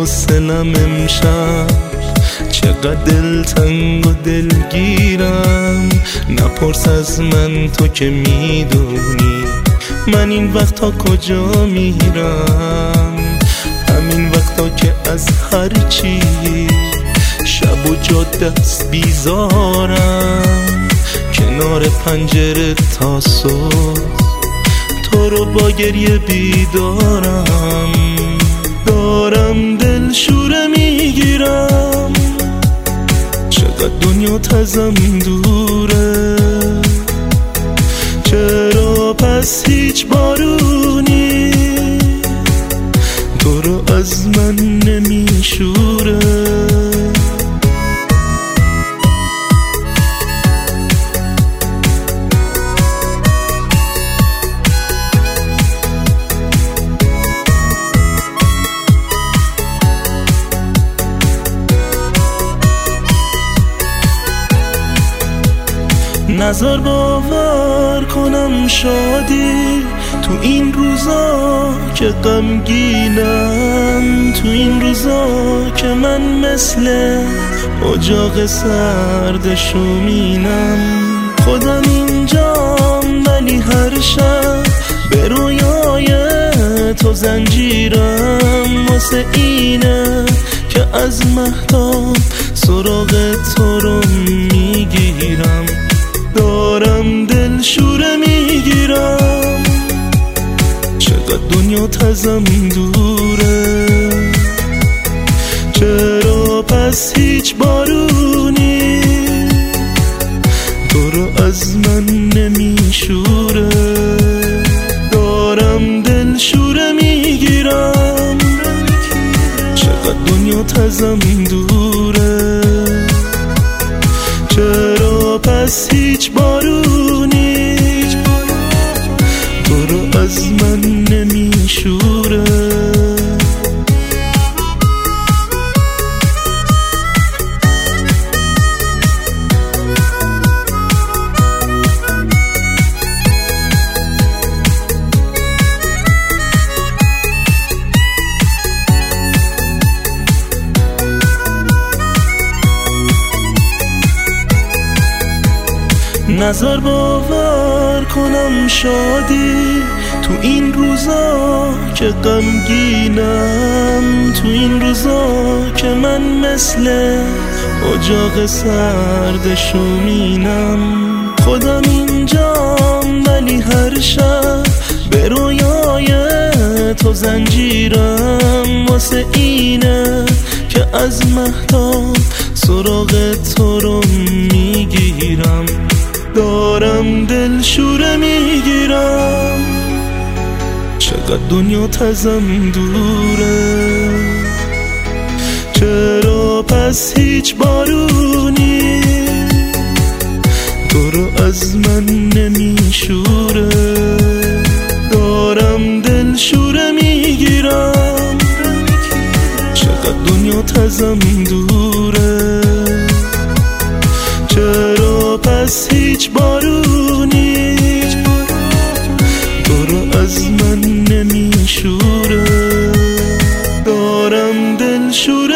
حوصلم امشب، چقدر دلتنگ و دلگیرم. نپرس از من تو که میدونی من این وقتا کجا میرم. همین وقتا که از هر چی شب و جاده است بیزارم، کنار پنجره تا صبح تو رو با گریه بیدارم. دارم دل شوره میگیرم، چقدر دنیا تزم دوره. چرا پس هیچ بارونی تو رو از من نمیشوره؟ نظر باور کنم شادی تو این روزا که غمگینم، تو این روزا که من مثل اجاق سرد شومینم. خودم اینجام ولی هر شب به رویای تو زنجیرم. واسه اینه که از مهتاب سراغ تو رو میگیرم. دارم دل شوره میگیرم، چقدر دنیا تزم دوره. چرا پس هیچ بارونی تو رو از من نمیشوره؟ دارم دل شوره میگیرم، چقدر دنیا تزم دوره. چرا پس هیچ بارونی تو رو از من نمیشوره؟ نظر باور کنم شادی تو این روزا که غمگینم، تو این روزا که من مثل اجاق سرد شومینم. خودم اینجام ولی هر شب به رویای تو زنجیرم. واسه اینه که از مهتاب سراغ تو رو میگیرم. دارم دل شوره میگیرم، چقدر دنیا تزم دوره. چرا پس هیچ بارونی تو رو از من نمیشوره؟ دارم دل شوره میگیرم، چقدر دنیا تزم دوره. چرا پس هیچ بارونی تو رو از من نمیشوره؟ دارم دل شوره